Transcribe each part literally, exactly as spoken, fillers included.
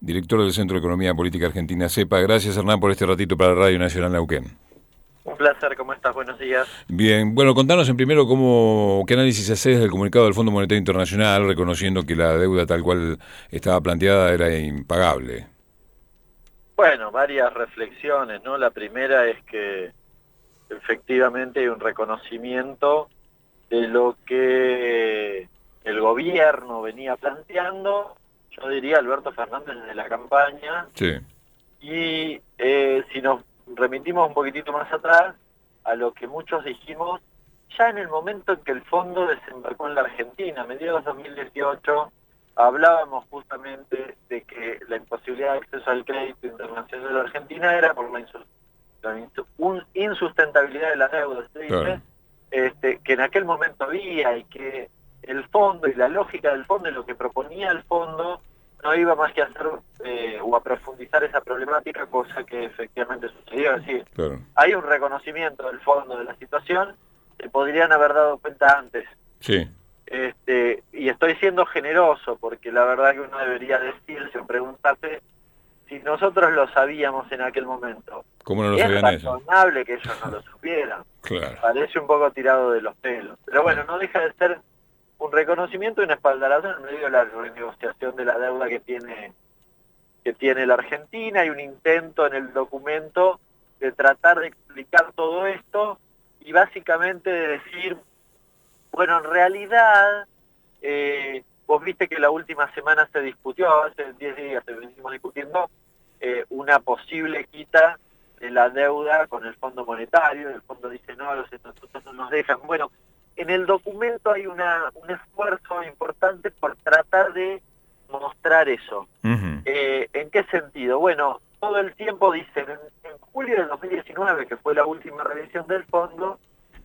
director del Centro de Economía Política Argentina, CEPA. Gracias, Hernán, por este ratito para Radio Nacional Neuquén. Un placer, ¿cómo estás? Buenos días. Bien, bueno, contanos en primero cómo, qué análisis haces del comunicado del Fondo Monetario Internacional, reconociendo que la deuda tal cual estaba planteada era impagable. Bueno, varias reflexiones, ¿no? La primera es que efectivamente hay un reconocimiento de lo que el gobierno venía planteando, yo diría Alberto Fernández desde la campaña, sí. y eh, si nos remitimos un poquitito más atrás a lo que muchos dijimos ya en el momento en que el fondo desembarcó en la Argentina, a mediados de dos mil dieciocho, hablábamos justamente de que la imposibilidad de acceso al crédito internacional de la Argentina era por la, insus la insustentabilidad de la deuda, ¿se dice? Claro. Este, que en aquel momento había, y que el fondo y la lógica del fondo y lo que proponía el fondo no iba más que a hacer eh, o a profundizar esa problemática, cosa que efectivamente sucedió. Es decir, claro, hay un reconocimiento del fondo de la situación, que podrían haber dado cuenta antes. Sí. Este, y estoy siendo generoso, porque la verdad que uno debería decirse o preguntarse si nosotros lo sabíamos en aquel momento. ¿Cómo no lo sabían ellos? Es razonable que ellos no lo supieran. Claro. Parece un poco tirado de los pelos. Pero bueno, no deja de ser un reconocimiento y una espaldarazo en medio de la renegociación de la deuda que tiene que tiene la Argentina. Hay un intento en el documento de tratar de explicar todo esto y básicamente de decir, bueno, en realidad, eh, vos viste que la última semana se discutió, hace diez días se venimos discutiendo, eh, una posible quita de la deuda con el Fondo Monetario. El fondo dice, no, los estatutos no nos dejan. Bueno, en el documento hay una, un esfuerzo importante por tratar de mostrar eso. Uh-huh. eh, ¿En qué sentido? Bueno, todo el tiempo dicen, en, en julio del dos mil diecinueve, que fue la última revisión del fondo,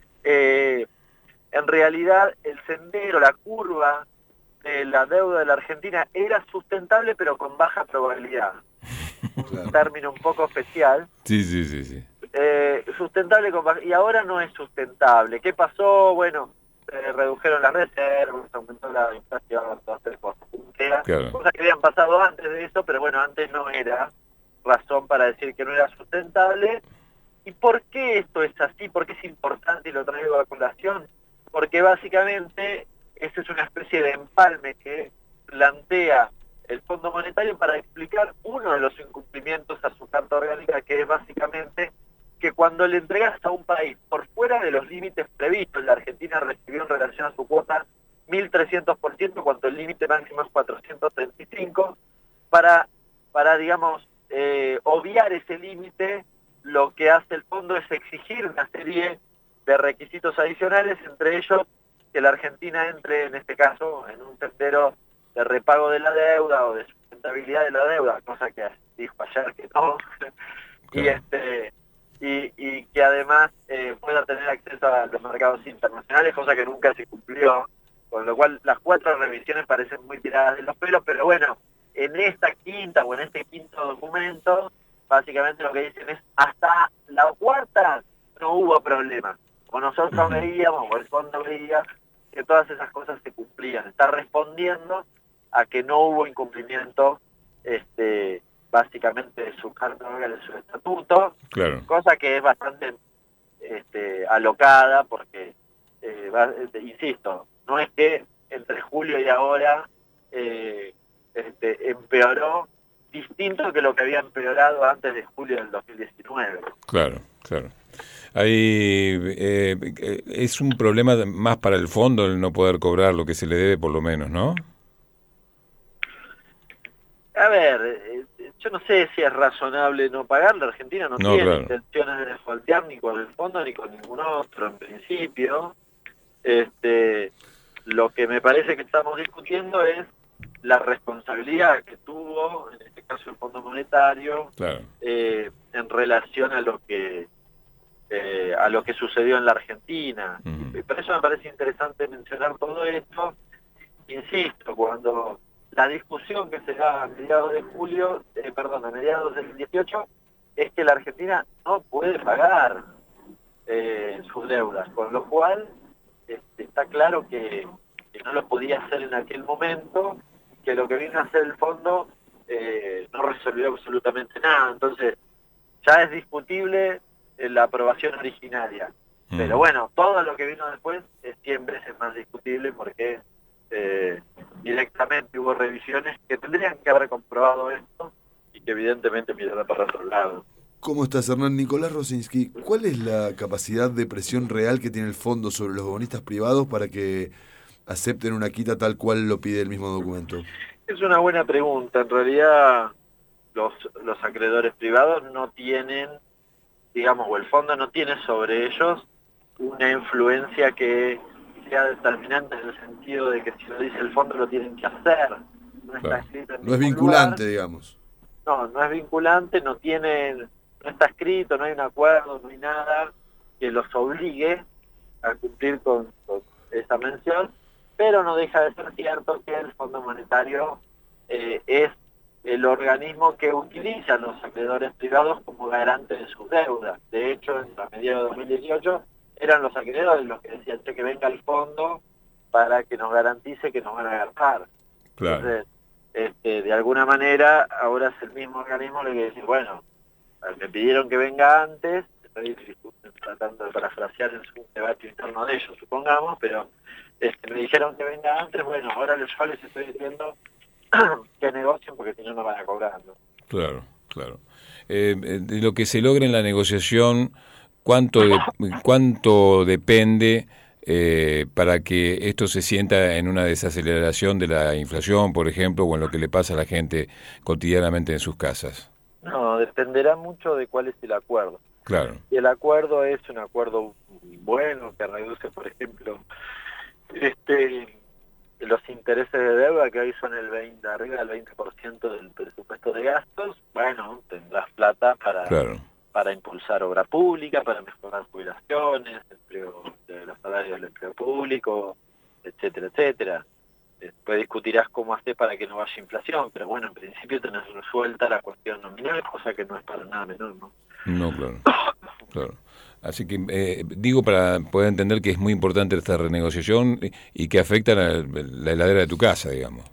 eh, en realidad el sendero, la curva de la deuda de la Argentina era sustentable, pero con baja probabilidad. Claro. Un término un poco especial. Sí, sí, sí, sí. Eh, sustentable con baja, y ahora no es sustentable. ¿Qué pasó? Bueno, eh, redujeron las reservas, aumentó la inflación, todas tres cosas. Claro. Cosas que habían pasado antes de eso, pero bueno, antes no era razón para decir que no era sustentable. ¿Y por qué esto es así? ¿Por qué es importante y lo traigo a colación? Porque básicamente esa es una especie de empalme que plantea el Fondo Monetario para explicar uno de los incumplimientos a su carta orgánica, que es básicamente que cuando le entregas a un país por fuera de los límites previstos, la Argentina recibió en relación a su cuota mil trescientos por ciento, cuando el límite máximo es cuatrocientos treinta y cinco, para, para digamos, eh, obviar ese límite, lo que hace el fondo es exigir una serie de requisitos adicionales, entre ellos que la Argentina entre, en este caso, en un sendero de repago de la deuda o de sustentabilidad de la deuda, cosa que dijo ayer que no, y este y, y que además eh, pueda tener acceso a los mercados internacionales, cosa que nunca se cumplió, con lo cual las cuatro revisiones parecen muy tiradas de los pelos, pero bueno, en esta quinta o en este quinto documento, básicamente lo que dicen es, hasta la cuarta no hubo problema, o nosotros veíamos, o el fondo veía, que todas esas cosas se cumplían. Está respondiendo a que no hubo incumplimiento, este, básicamente de su carta orgánica, de su estatuto, claro, cosa que es bastante este, alocada, porque, eh, va, este, insisto, no es que entre julio y ahora eh, este, empeoró, distinto que lo que había empeorado antes de julio del dos mil diecinueve. Claro, claro. Hay, eh, es un problema más para el fondo el no poder cobrar lo que se le debe, por lo menos, ¿no? A ver, eh, yo no sé si es razonable no pagar. La Argentina no, no tiene claro. intenciones de defaultear ni con el fondo ni con ningún otro, en principio. Este, lo que me parece que estamos discutiendo es la responsabilidad que tuvo, en este caso el Fondo Monetario, claro. eh, en relación a lo que eh, a lo que sucedió en la Argentina. Uh-huh. Y por eso me parece interesante mencionar todo esto. Insisto, cuando la discusión que se da a mediados de julio, eh, perdón, a mediados del dieciocho, es que la Argentina no puede pagar eh, sus deudas, con lo cual este, está claro que, que no lo podía hacer en aquel momento, que lo que vino a hacer el fondo eh, no resolvió absolutamente nada. Entonces, ya es discutible la aprobación originaria. Mm. Pero bueno, todo lo que vino después es cien veces más discutible porque eh, directamente hubo revisiones que tendrían que haber comprobado esto y que evidentemente miraron para otro lado. ¿Cómo estás, Hernán? Nicolás Rosinski, ¿cuál es la capacidad de presión real que tiene el fondo sobre los bonistas privados para que acepten una quita tal cual lo pide el mismo documento? Es una buena pregunta. En realidad, los, los acreedores privados no tienen, digamos, o el fondo no tiene sobre ellos una influencia que sea determinante en el sentido de que si lo dice el fondo lo tienen que hacer. No, está claro. escrito en No es vinculante, lugar. digamos. No, no es vinculante, no tienen, no está escrito, no hay un acuerdo, no hay nada que los obligue a cumplir con, con esa mención, pero no deja de ser cierto que el Fondo Monetario eh, es el organismo que utiliza a los acreedores privados como garante de sus deudas. De hecho, en la mediados de dos mil dieciocho eran los acreedores los que decían que venga el fondo para que nos garantice que nos van a agarrar. Claro. Entonces, este, de alguna manera, ahora es el mismo organismo el que dice, bueno, me pidieron que venga antes, estoy tratando de parafrasear en un debate interno de ellos, supongamos, pero este, me dijeron que venga antes, bueno, ahora yo les estoy diciendo que negocien porque si no no van a cobrar, ¿no? Claro, claro. Eh, de lo que se logra en la negociación, ¿cuánto, de, cuánto depende eh, para que esto se sienta en una desaceleración de la inflación, por ejemplo, o en lo que le pasa a la gente cotidianamente en sus casas? No, dependerá mucho de cuál es el acuerdo. Claro. Si el acuerdo es un acuerdo bueno, que reduce, por ejemplo, este los intereses de deuda, que hoy son el veinte, arriba del veinte por ciento del presupuesto de gastos, bueno, tendrás plata para, claro. para impulsar obra pública, para mejorar jubilaciones, empleo, de los salarios del empleo público, etcétera, etcétera. Después discutirás cómo hacer para que no vaya inflación, pero bueno, en principio tenés resuelta la cuestión nominal, cosa que no es para nada menor, ¿no? No, claro. Claro. Así que eh, digo para poder entender que es muy importante esta renegociación y que afecta la, la heladera de tu casa, digamos.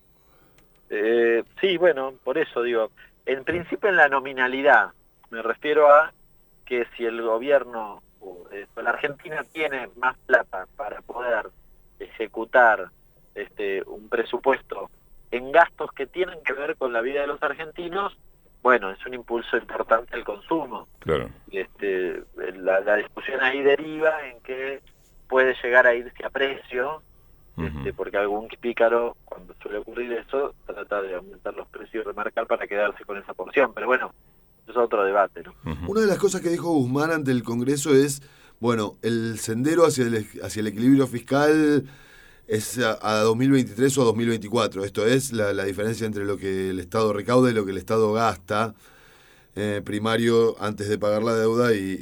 Eh, sí, bueno, por eso digo, en principio en la nominalidad, me refiero a que si el gobierno, eh, la Argentina tiene más plata para poder ejecutar este un presupuesto en gastos que tienen que ver con la vida de los argentinos, bueno, es un impulso importante al consumo. Claro. Este, la, la discusión ahí deriva en que puede llegar a irse a precio, uh-huh. este, porque algún pícaro, cuando suele ocurrir eso, trata de aumentar los precios y remarcar para quedarse con esa porción. Pero bueno, eso es otro debate, ¿no? Uh-huh. Una de las cosas que dijo Guzmán ante el Congreso es, bueno, el sendero hacia el, hacia el equilibrio fiscal es a, a dos mil veintitrés o a dos mil veinticuatro. Esto es la, la diferencia entre lo que el Estado recauda y lo que el Estado gasta eh, primario antes de pagar la deuda y,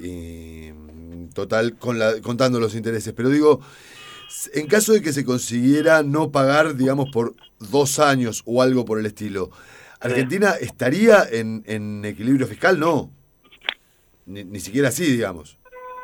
y total con la, contando los intereses. Pero digo, en caso de que se consiguiera no pagar, digamos, por dos años o algo por el estilo, ¿Argentina estaría en, en equilibrio fiscal? No. Ni, ni siquiera así, digamos.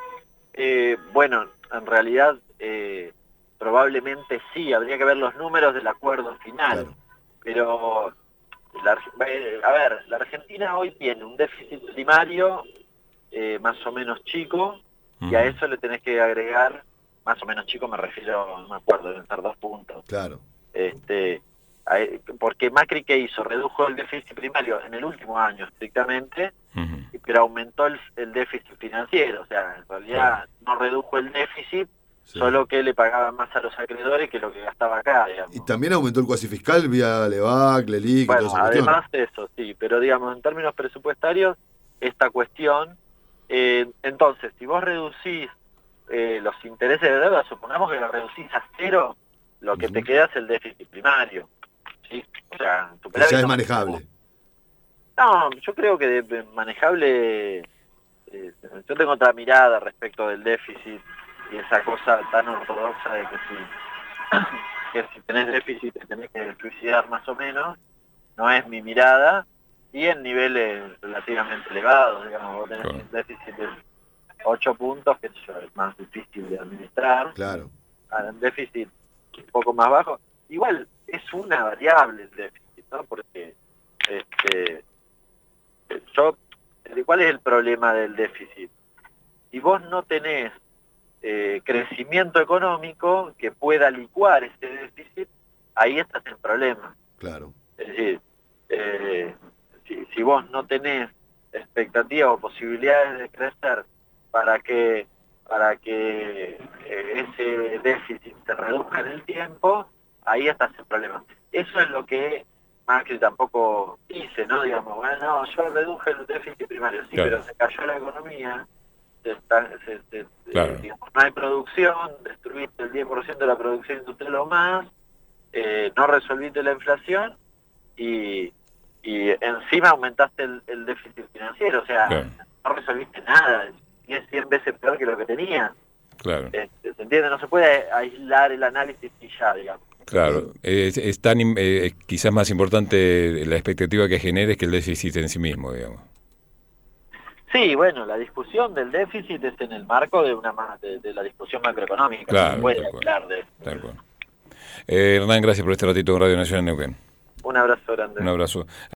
Eh, bueno, en realidad... Eh... probablemente sí, habría que ver los números del acuerdo final, claro. Pero, la, a ver, la Argentina hoy tiene un déficit primario eh, más o menos chico, uh-huh. y a eso le tenés que agregar, más o menos chico me refiero, no me acuerdo, deben ser dos puntos. Claro. Este, a, porque Macri, ¿qué hizo? Redujo el déficit primario en el último año estrictamente, uh-huh. pero aumentó el, el déficit financiero, o sea, en realidad claro. no redujo el déficit, sí. Solo que le pagaban más a los acreedores que lo que gastaba acá, digamos. Y también aumentó el cuasi fiscal vía LEVAC, LELIC, bueno, y toda esa además cuestión. de eso, sí, pero digamos, en términos presupuestarios, esta cuestión, eh, entonces, si vos reducís eh, los intereses de deuda, supongamos que lo reducís a cero, lo que uh-huh. te queda es el déficit primario, ¿sí? O sea, tu ya es manejable. No, yo creo que de, de manejable, eh, yo tengo otra mirada respecto del déficit, y esa cosa tan ortodoxa de que si, que si tenés déficit te tenés que suicidar más o menos, no es mi mirada, y en niveles relativamente elevados, digamos, vos tenés un déficit de ocho puntos, que es más difícil de administrar, claro. Un déficit un poco más bajo, igual es una variable el déficit, ¿no? Porque Este, yo, ¿cuál es el problema del déficit? Si vos no tenés eh, crecimiento económico que pueda licuar ese déficit, ahí estás en problema. Claro. Es decir, eh, si, si vos no tenés expectativas o posibilidades de crecer para que para que eh, ese déficit se reduzca en el tiempo, ahí estás en problema. Eso es lo que Macri tampoco dice, ¿no? Digamos, bueno, no, yo reduje el déficit primario, sí, claro, pero se cayó la economía, se está, se, se, claro. eh, digamos, no hay producción, destruiste el diez por ciento de la producción industrial o más, eh, no resolviste la inflación y, y encima aumentaste el, el déficit financiero, o sea, claro, no resolviste nada, y es cien veces peor que lo que tenías. Claro. Este, ¿se entiende? No se puede aislar el análisis y ya, digamos. Claro, es, es tan eh, quizás más importante la expectativa que generes que el déficit en sí mismo, digamos. Sí, bueno, la discusión del déficit es en el marco de una de, de la discusión macroeconómica. Claro, no se puede hablar de eso. Tal cual. Eh, Hernán, gracias por este ratito en Radio Nacional Neuquén. Un abrazo grande. Un abrazo.